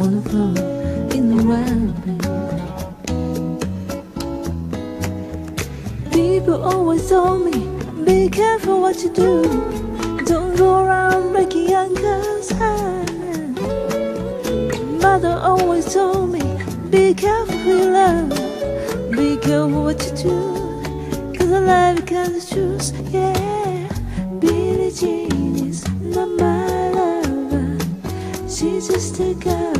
on the floor in the rain. People always told me, be careful what you do. Don't go around breaking uncle's hand. Mother always told me, be careful who you love. Be careful what you do, 'cause I love you 'cause it's truth, yeah. Billie Jean is not my lover, she's just a girl